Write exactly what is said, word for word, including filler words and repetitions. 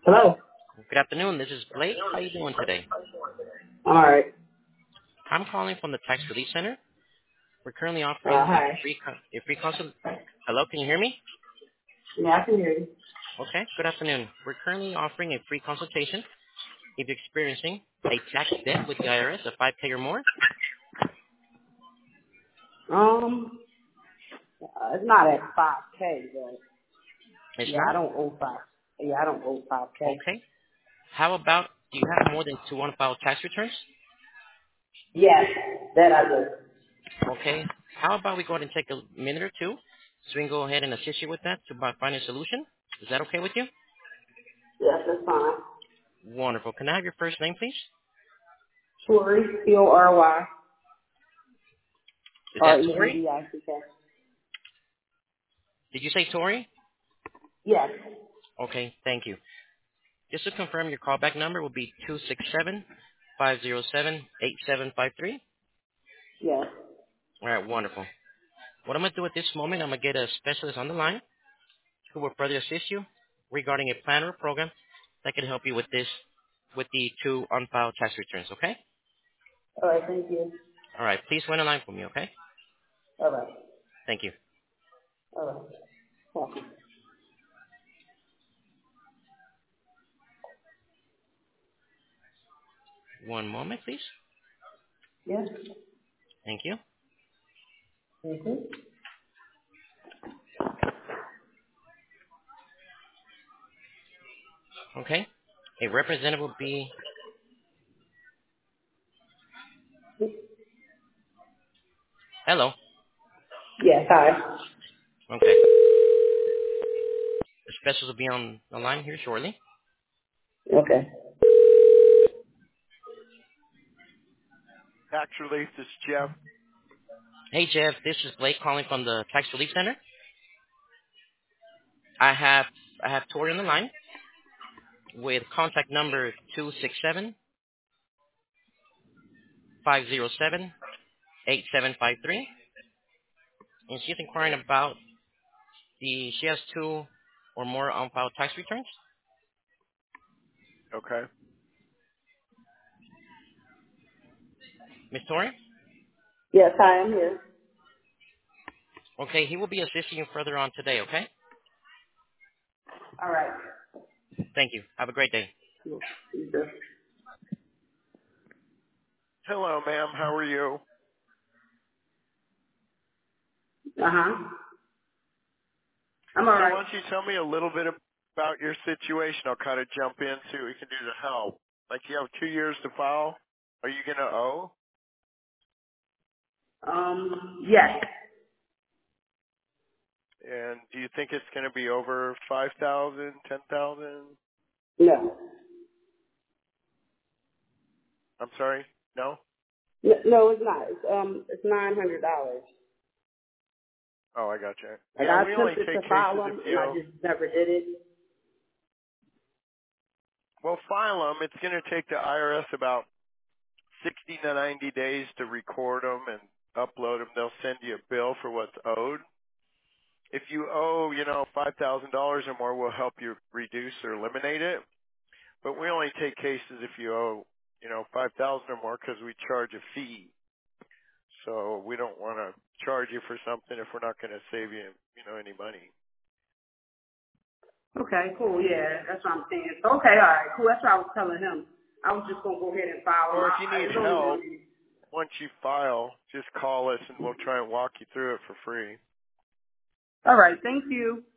Hello. Good afternoon. This is Blake. How you doing today? All right. I'm calling from the Tax Relief Center. We're currently Uh, offering a hi. free co- a free consult. Hello, can you hear me? Yeah, I can hear you. Okay. Good afternoon. We're currently offering a free consultation if you're experiencing a tax debt with the I R S of five K or more. Um, uh, it's not at five K, but It's yeah, I not? don't owe five. Yeah, I don't owe five K. Okay. How about do you have more than two unfiled tax returns? Yes, that I do. Okay. How about we go ahead and take a minute or two so we can go ahead and assist you with that to about find a solution? Is that okay with you? Yes, that's fine. Wonderful. Can I have your first name, please? Tori, C O R Y, Is that R E N Tori? D I C K. Did you say Tori? Yes, Okay, thank you. Just to confirm, your callback number will be two six seven, five zero seven, eight seven five three. yes. All right, wonderful. What I'm going to do at this moment, I'm going to get a specialist on the line who will further assist you regarding a plan or a program that can help you with this, with the two unfiled tax returns, okay? All right, thank you. All right, please wait in line for me, okay? All right, Thank you. all right. Welcome. One moment, please. Yes. Thank you. Mm-hmm. Okay. A representative will be, hello. Yes, hi. Okay. The specialist will be on the line here shortly. Okay. Tax Relief, this is Jeff. Hey, Jeff, this is Blake calling from the Tax Relief Center. I have I have Tori on the line with contact number two six seven, five zero seven, eight seven five three, and she's inquiring about the she has two or more unfiled tax returns. Okay. Miss Tori? Yes, hi, I'm here. Okay, he will be assisting you further on today, okay? All right. Thank you. Have a great day. You too. Hello, ma'am. How are you? Uh-huh. I'm all So right. why don't you tell me a little bit about your situation? I'll kind of jump in, see what we can do to help. Like you have two years to file. Are you going to owe? Um, yes. And do you think it's going to be over five thousand, ten thousand? No. I'm sorry? No? No, no, it's not. It's um, it's nine hundred dollars. Oh, I got you. Like Yeah, I we only attempted take to file cases if them, and you I owe. just never did it. Well, file them. It's going to take the I R S about sixty to ninety days to record them and upload them. They'll send you a bill for what's owed. If you owe, you know, five thousand dollars or more, we'll help you reduce or eliminate it. But we only take cases if you owe, you know, five thousand dollars or more because we charge a fee. So we don't want to charge you for something if we're not going to save you, you know, any money. Okay, cool. Yeah, that's what I'm saying. So, okay, all right, cool. That's what I was telling him. I was just gonna go ahead and file them. Or if I, you I need it's only help, gonna be. once you file, just call us and we'll try and walk you through it for free. All right. Thank you.